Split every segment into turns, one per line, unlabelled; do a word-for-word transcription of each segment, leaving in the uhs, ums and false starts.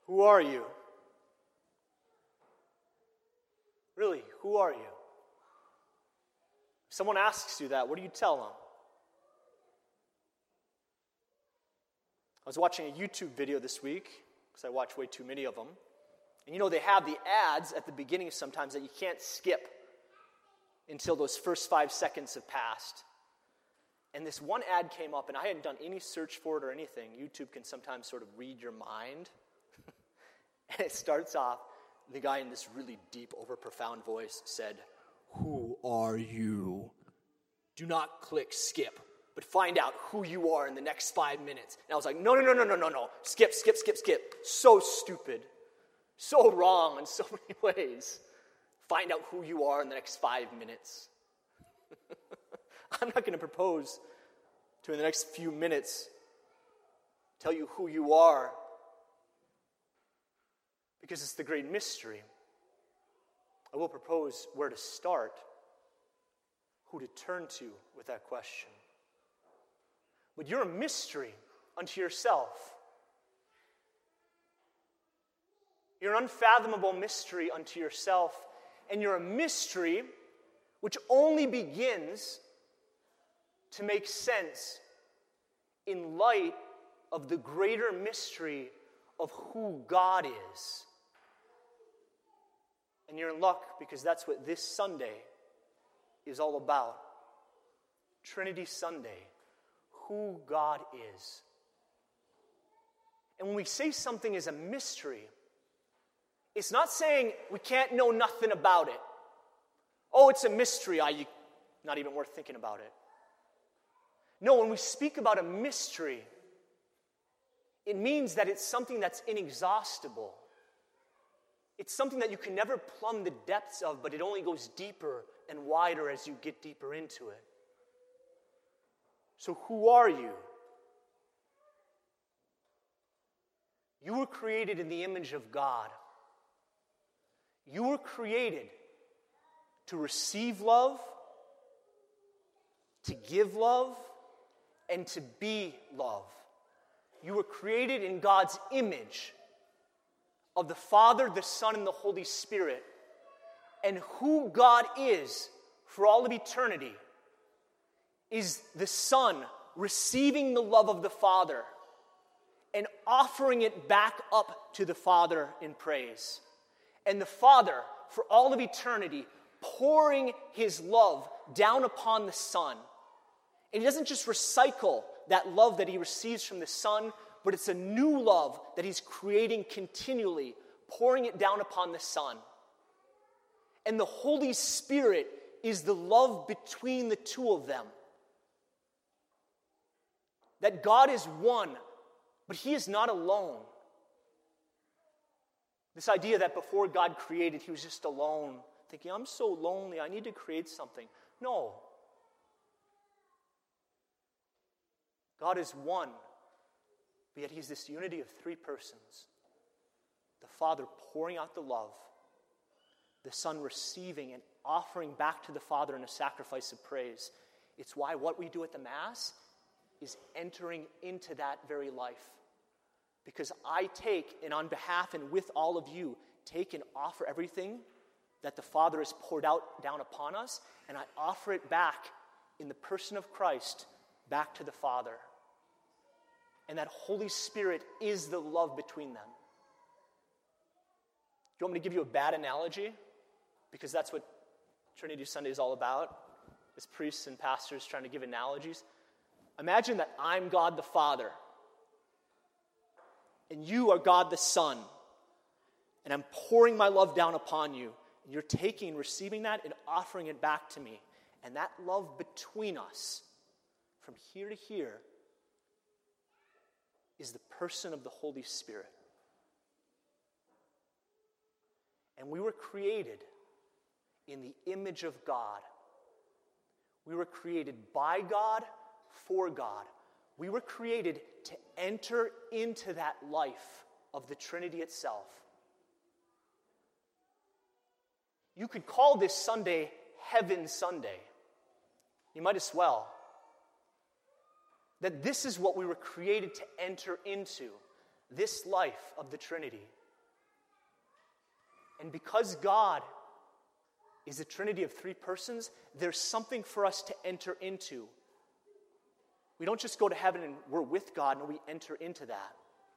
Who are you? Really, who are you? If someone asks you that, what do you tell them? I was watching a YouTube video this week, because I watch way too many of them. And you know, they have the ads at the beginning sometimes that you can't skip until those first five seconds have passed. And this one ad came up, and I hadn't done any search for it or anything. YouTube can sometimes sort of read your mind. And it starts off, the guy in this really deep, over profound voice said, "Who are you? Do not click skip, but find out who you are in the next five minutes. And I was like, no, no, no, no, no, no, no. Skip, skip, skip, skip. So stupid. So wrong in so many ways. Find out who you are in the next five minutes. I'm not going to propose to, in the next few minutes, tell you who you are, because it's the great mystery. I will propose where to start, who to turn to with that question. But you're a mystery unto yourself. You're an unfathomable mystery unto yourself, and you're a mystery which only begins to make sense in light of the greater mystery of who God is. And you're in luck, because that's what this Sunday is all about. Trinity Sunday, who God is. And when we say something is a mystery, it's not saying we can't know nothing about it. Oh, it's a mystery, I, not even worth thinking about it. No, when we speak about a mystery, it means that it's something that's inexhaustible. It's something that you can never plumb the depths of, but it only goes deeper and wider as you get deeper into it. So who are you? You were created in the image of God. You were created to receive love, to give love, and to be love. You were created in God's image of the Father, the Son, and the Holy Spirit. And who God is for all of eternity is the Son receiving the love of the Father and offering it back up to the Father in praise. And the Father, for all of eternity, pouring his love down upon the Son. And he doesn't just recycle that love that he receives from the Son, but it's a new love that he's creating continually, pouring it down upon the Son. And the Holy Spirit is the love between the two of them. That God is one, but he is not alone. This idea that before God created, he was just alone, thinking, I'm so lonely, I need to create something. No. God is one, but yet he's this unity of three persons. The Father pouring out the love, the Son receiving and offering back to the Father in a sacrifice of praise. It's why what we do at the Mass is entering into that very life. Because I take, and on behalf and with all of you, take and offer everything that the Father has poured out down upon us, and I offer it back in the person of Christ back to the Father. And that Holy Spirit is the love between them. Do you want me to give you a bad analogy? Because that's what Trinity Sunday is all about, as priests and pastors trying to give analogies. Imagine that I'm God the Father, and you are God the Son, and I'm pouring my love down upon you, and you're taking and receiving that and offering it back to me. And that love between us, from here to here, is the person of the Holy Spirit. And we were created in the image of God. We were created by God, for God. We were created to enter into that life of the Trinity itself. You could call this Sunday Heaven Sunday. You might as well. That this is what we were created to enter into. this life of the Trinity. And because God is a Trinity of three persons, there's something for us to enter into. We don't just go to heaven and we're with God, no, we enter into that.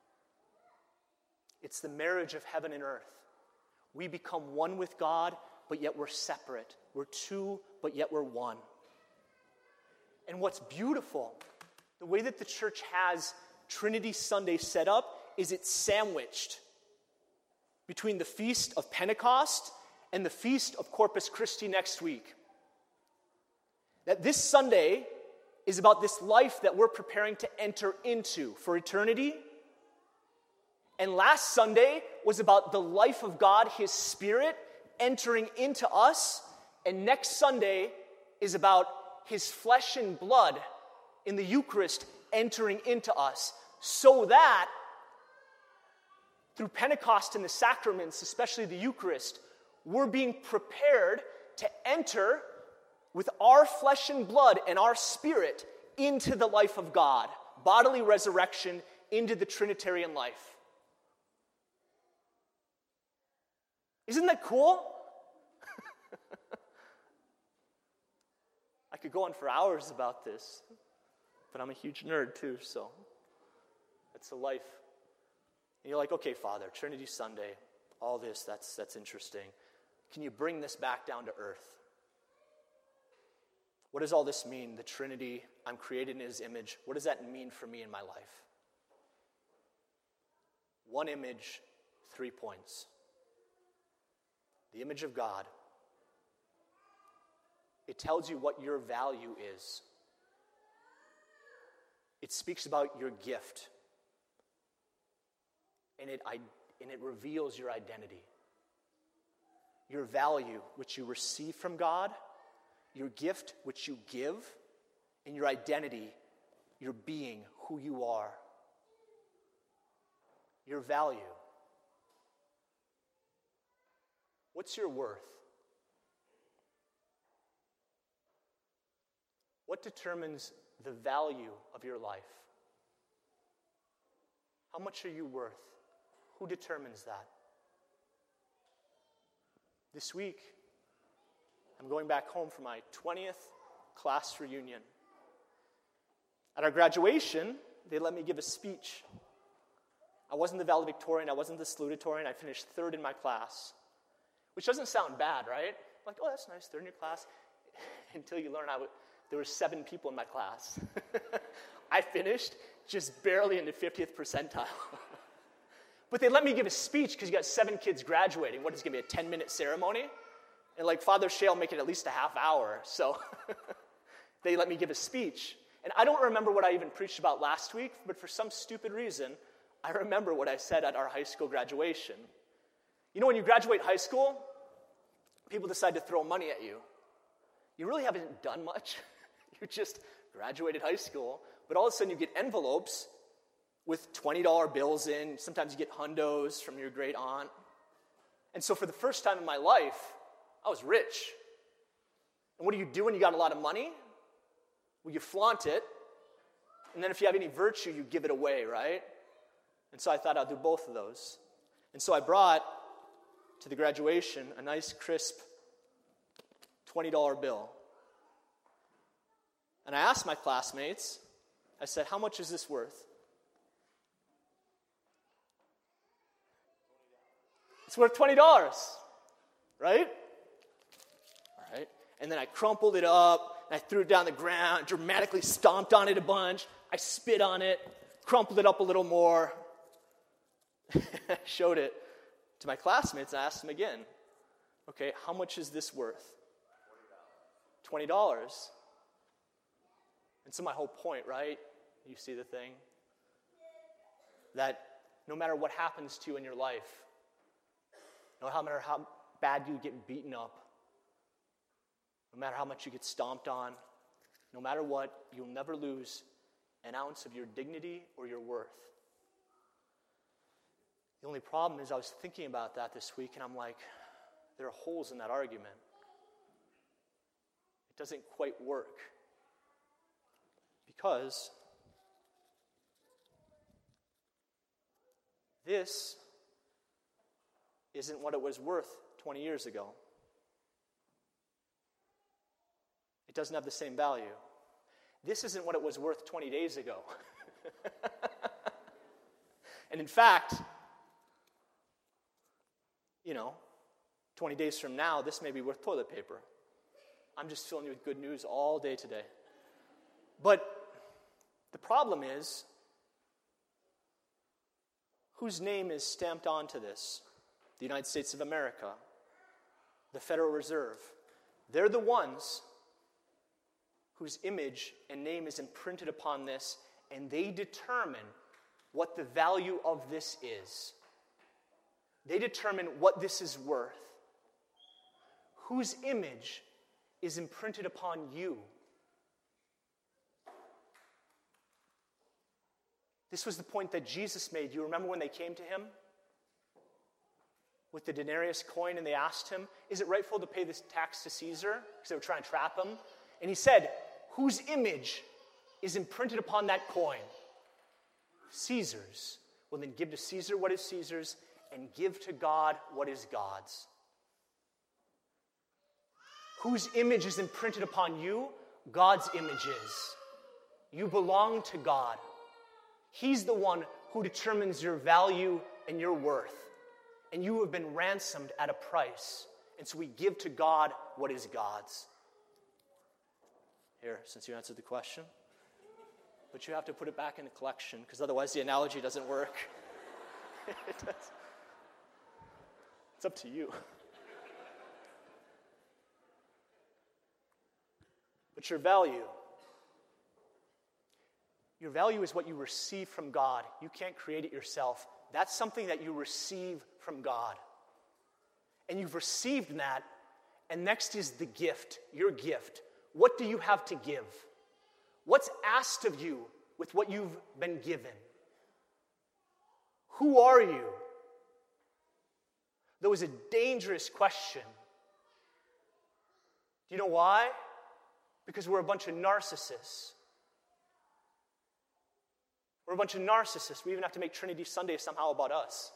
It's the marriage of heaven and earth. We become one with God, but yet we're separate. We're two, but yet we're one. And what's beautiful, the way that the church has Trinity Sunday set up, is it's sandwiched between the Feast of Pentecost and the Feast of Corpus Christi next week. That this Sunday is about this life that we're preparing to enter into for eternity. And last Sunday was about the life of God, His Spirit, entering into us. And next Sunday is about His flesh and blood in the Eucharist entering into us, so that through Pentecost and the sacraments, especially the Eucharist, we're being prepared to enter with our flesh and blood and our spirit into the life of God, bodily resurrection into the Trinitarian life. Isn't that cool? I could go on for hours about this, but I'm a huge nerd too, so that's a life. And you're like, okay, Father, Trinity Sunday, all this, that's that's interesting. Can you bring this back down to earth? What does all this mean? The Trinity, I'm created in His image. What does that mean for me in my life? One image, three points. The image of God. It tells you what your value is. It speaks about your gift. And it, and it reveals your identity. Your value, which you receive from God, your gift, which you give, and your identity, your being, who you are. Your value. What's your worth? What determines the value of your life? How much are you worth? Who determines that? This week, I'm going back home for my twentieth class reunion. At our graduation, they let me give a speech. I wasn't the valedictorian, I wasn't the salutatorian, I finished third in my class. Which doesn't sound bad, right? Like, oh, that's nice, third in your class. Until you learn I w- there were seven people in my class. I finished just barely in the fiftieth percentile. But they let me give a speech because you got seven kids graduating. What is it going to be, a ten-minute ceremony? And like Father Shea will make it at least a half hour. So they let me give a speech. And I don't remember what I even preached about last week, but for some stupid reason, I remember what I said at our high school graduation. You know, when you graduate high school, people decide to throw money at you. You really haven't done much. You just graduated high school. But all of a sudden you get envelopes with twenty dollar bills in. Sometimes you get hundos from your great aunt. And so for the first time in my life, I was rich. And what do you do when you got a lot of money? Well, you flaunt it. And then if you have any virtue, you give it away, right? And so I thought I'll do both of those. And so I brought to the graduation a nice, crisp twenty dollar bill. And I asked my classmates, I said, how much is this worth? It's worth twenty dollars, right? All right. And then I crumpled it up, and I threw it down the ground, dramatically stomped on it a bunch. I spit on it, crumpled it up a little more. I showed it to my classmates, and I asked them again, okay, how much is this worth? twenty dollars. And so my whole point, right? You see the thing? That no matter what happens to you in your life, no matter how bad you get beaten up, no matter how much you get stomped on, no matter what, you'll never lose an ounce of your dignity or your worth. The only problem is I was thinking about that this week, and I'm like, there are holes in that argument. It doesn't quite work. Because this isn't what it was worth twenty years ago. It doesn't have the same value. This isn't what it was worth twenty days ago. And in fact, you know, twenty days from now, this may be worth toilet paper. I'm just filling you with good news all day today. But the problem is, whose name is stamped onto this? The United States of America, the Federal Reserve. They're the ones whose image and name is imprinted upon this, and they determine what the value of this is. They determine what this is worth. Whose image is imprinted upon you? This was the point that Jesus made. You remember when they came to him with the denarius coin and they asked him, is it rightful to pay this tax to Caesar? Because they were trying to trap him. And he said, whose image is imprinted upon that coin? Caesar's. Well, then give to Caesar what is Caesar's and give to God what is God's. Whose image is imprinted upon you? God's image is. You belong to God. He's the one who determines your value and your worth. And you have been ransomed at a price. And so we give to God what is God's. Here, since you answered the question. But you have to put it back in the collection, because otherwise the analogy doesn't work. It does. It's up to you. But your value, your value is what you receive from God. You can't create it yourself. That's something that you receive from God. And you've received that, and next is the gift, your gift. What do you have to give? What's asked of you with what you've been given? Who are you? That was a dangerous question. Do you know why? Because we're a bunch of narcissists. We're a bunch of narcissists. We even have to make Trinity Sunday somehow about us.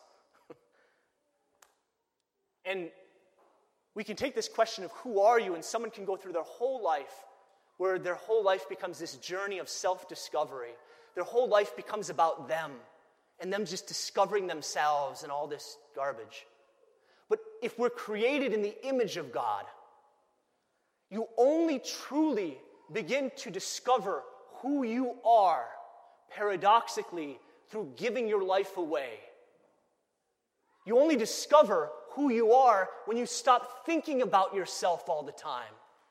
And we can take this question of who are you, and someone can go through their whole life where their whole life becomes this journey of self-discovery. Their whole life becomes about them and them just discovering themselves and all this garbage. But if we're created in the image of God, you only truly begin to discover who you are, paradoxically, through giving your life away. You only discover who you are when you stop thinking about yourself all the time.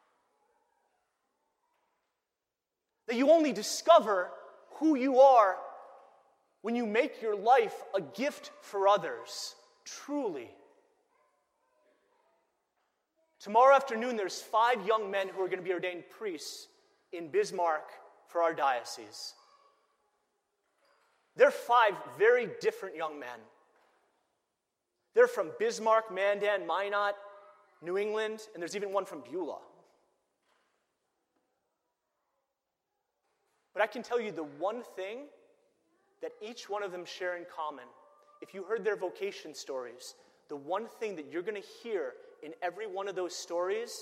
That you only discover who you are when you make your life a gift for others, truly. Tomorrow afternoon, there's five young men who are going to be ordained priests in Bismarck for our diocese. They're five very different young men. They're from Bismarck, Mandan, Minot, New England, and there's even one from Beulah. But I can tell you the one thing that each one of them share in common. If you heard their vocation stories, the one thing that you're going to hear in every one of those stories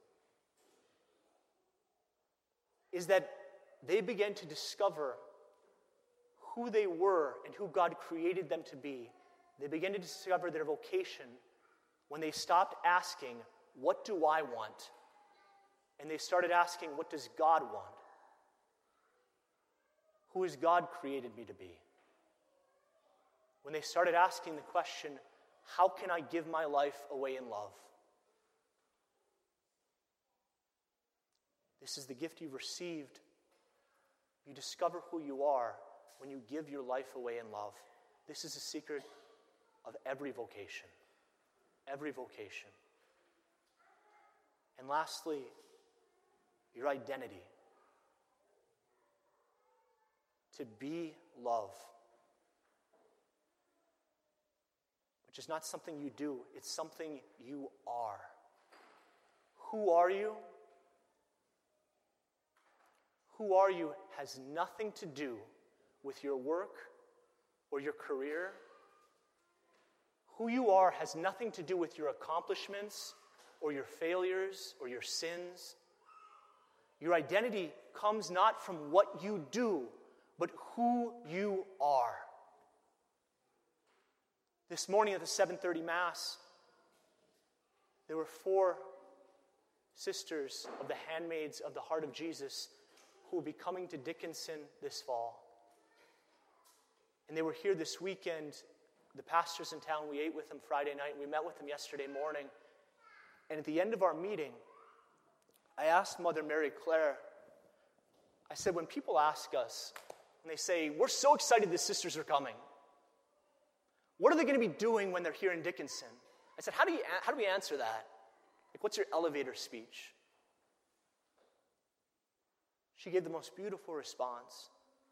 is that they began to discover who they were and who God created them to be. They began to discover their vocation when they stopped asking, what do I want? And they started asking, what does God want? Who has God created me to be? When they started asking the question, how can I give my life away in love? This is the gift you've received. You discover who you are when you give your life away in love. This is the secret of every vocation. Every vocation. And lastly, your identity. To be love. Which is not something you do, it's something you are. Who are you? Who are you has nothing to do with your work or your career Who you are has nothing to do with your accomplishments or your failures or your sins. Your identity comes not from what you do, but who you are. This morning at the seven thirty Mass, there were four sisters of the Handmaids of the Heart of Jesus who will be coming to Dickinson this fall. And they were here this weekend. The pastors in town, we ate with them Friday night, and we met with them yesterday morning. And at the end of our meeting, I asked Mother Mary Claire, I said, when people ask us, and they say, we're so excited the sisters are coming, what are they going to be doing when they're here in Dickinson? I said, how do you, how do we answer that? Like, what's your elevator speech? She gave the most beautiful response.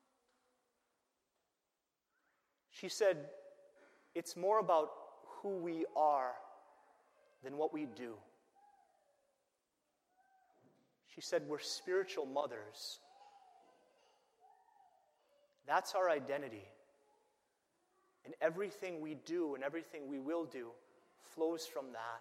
She said, it's more about who we are than what we do. She said, we're spiritual mothers. That's our identity. And everything we do and everything we will do flows from that.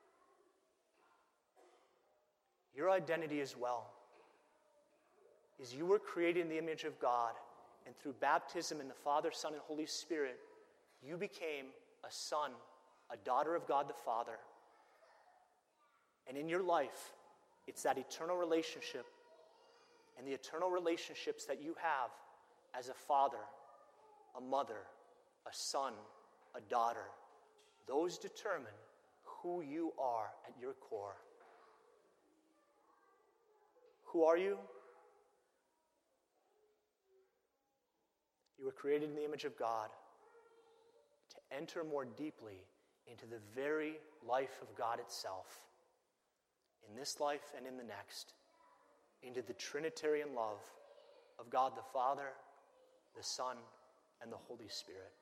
Your identity as well is you were created in the image of God, and through baptism in the Father, Son, and Holy Spirit, you became a son, a daughter of God the Father. And in your life, it's that eternal relationship and the eternal relationships that you have as a father, a mother, a son, a daughter. Those determine who you are at your core. Who are you? You were created in the image of God to enter more deeply into the very life of God itself, in this life and in the next, into the Trinitarian love of God the Father, the Son, and the Holy Spirit.